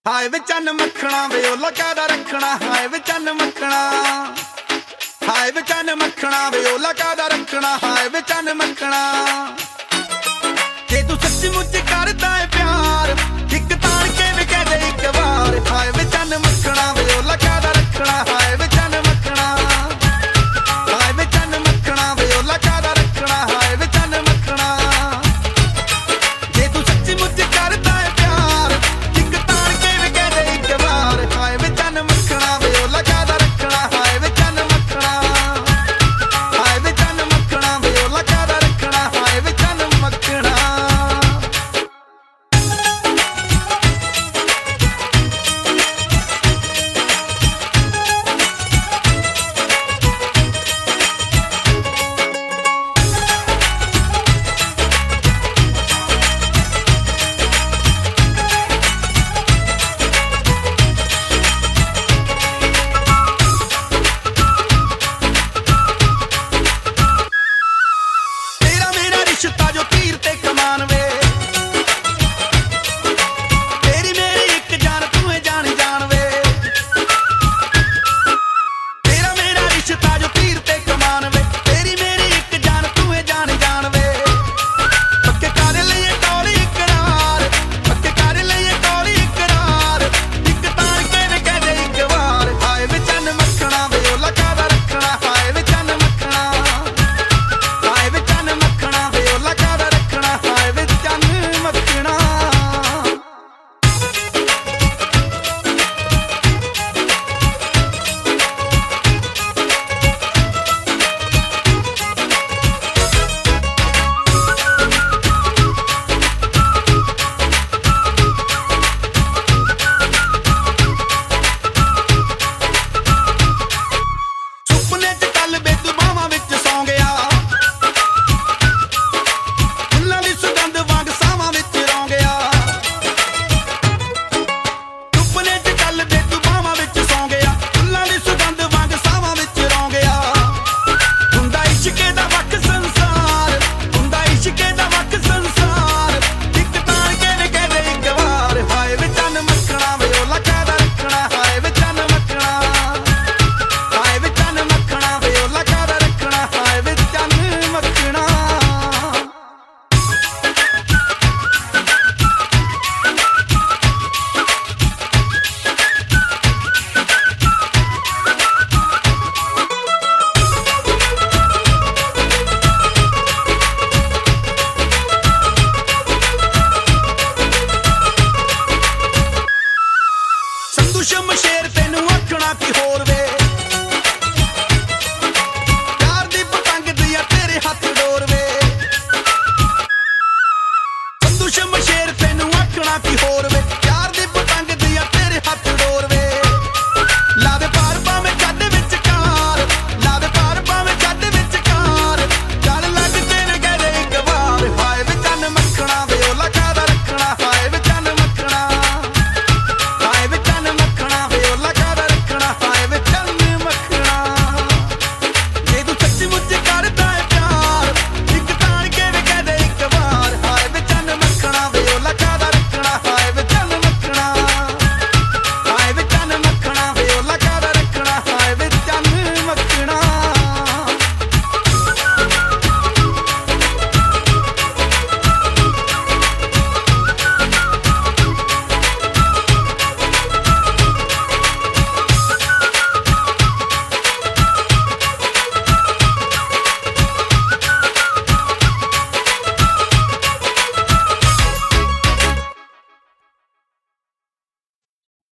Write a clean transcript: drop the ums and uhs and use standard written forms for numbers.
ਹਾਏ ਵੇ ਚੰਨ ਮੱਖਣਾ ਵੇ ਉਹ ਲਗਾ ਦਾ ਰੱਖਣਾ ਹਾਏ ਵੇ ਚੰਨ ਮੱਖਣਾ ਹਾਏ ਵੇ ਚੰਨ ਮੱਖਣਾ ਵੇ ਉਹ ਲਗਾ ਦਾ ਰੱਖਣਾ ਹਾਏ ਵੇ ਚੰਨ ਮੱਖਣਾ ਜੇ ਤੂੰ ਸੱਚੀ ਮੁੱਚ ਕਰਦਾ ਏ ਪਿਆਰ ਇੱਕ ਤਾਣ ਕੇ ਵੀ ਕਹਿ ਦੇ ਇੱਕ ਵਾਰ ਹਾਏ ਵੇ ਚੰਨ ਮੱਖਣਾ ਵੇ ਉਹ ਲਗਾ ਦਾ ਰੱਖਣਾ ਹਾਏ ਵੇ ਚੰਨ ਮੱਖਣਾ ਹਾਏ ਵੇ ਚੰਨ ਮੱਖਣਾ ਵੇ ਉਹ ਲਗਾ ਦਾ ਰੱਖਣਾ ਹਾਏ ਵੇ ਚੰਨ ਮੱਖਣਾ ਜੇ ਤੂੰ ਸੱਚੀ ਮੁੱਚ ਕਰਦਾ ਏ ਪਿਆਰ ਇੱਕ ਤਾਣ ਕੇ ਵੀ ਕਹਿ ਦੇ ਇੱਕ ਵਾਰ ਹਾਏ ਵੇ ਚੰਨ ਮੱਖਣਾ ਵੇ ਉਹ ਲਗਾ ਦਾ ਰੱਖਣਾ ਹਾਏ ਵੇ ਚੰਨ ਮੱਖਣਾ ਹਾਏ ਵੇ ਚੰਨ ਮੱਖਣਾ ਵੇ ਉਹ ਲਗਾ ਦਾ ਰੱਖਣਾ ਹਾਏ ਵੇ ਚੰਨ ਮੱਖਣਾ रिश्ता जो तीर ते कमान वे तेरी मेरी एक जान तू है जान जान वे तेरा मेरा रिश्ता जो तीर ते कमान वे तेरी मेरी एक जान तू है जान वे पक्के कर लिए टोली इकरार पक्के कर लिए टोली इकरार एक तार के वे कह दे एक बार हाय वे चन्न मक्खना वे ओ लगा दा रखना हाय वे चन्न मक्खना हाय वे चन्न मक्खना वे ओ लगा दा रखना हाय वे चन्न मक्खना ਸੁਪਨੇ ਚ ਕੱਲ ਬੇਦੁਬਾਵਾਂ ਵਿੱਚ ਸੌਂ ਗਿਆ ਫੁੱਲਾਂ ਦੀ ਸੁਗੰਧ ਵਾਂਗ ਸਾਵਾਂ ਵਿੱਚ ਰੌਂ ਗਿਆ ਸੁਪਨੇ ਚ ਕੱਲ ਬੇਦੁਬਾਵਾਂ ਵਿੱਚ ਸੌਂ ਗਿਆ ਫੁੱਲਾਂ ਦੀ ਸੁਗੰਧ ਵਾਂਗ ਸਾਵਾਂ ਵਿੱਚ ਰੌਂ ਗਿਆ ਹੁੰਦਾ ਇਸ਼ਕੇ ਦਾ ਵੱਖ ਸੰਸਾਰ ਹੁੰਦਾ ਇਸ਼ਕੇ ਦਾ ਵੱਖ ਸੰਸਾਰ ਇੱਕ ਤਾਣ ਕੇ ਵੀ ਕਹਿ ਦੇ ਇੱਕ ਵਾਰ ਹਾਏ ਵੇ ਚੰਨ ਮੱਖਣਾ ਵੇ ਉਹ ਲਗਾ ਦਾ ਰੱਖਣਾ ਹਾਏ ਵੇ ਚੰਨ ਮੱਖਣਾ ਹਾਏ ਵੇ ਚੰਨ ਮੱਖਣਾ ਵੇ ਉਹ ਲਗਾ ਦਾ ਰੱਖਣਾ ਹਾਏ ਵੇ ਚੰਨ ਮੱਖਣਾ ਸੰਧੂ ਸ਼ਮਸ਼ੇਰ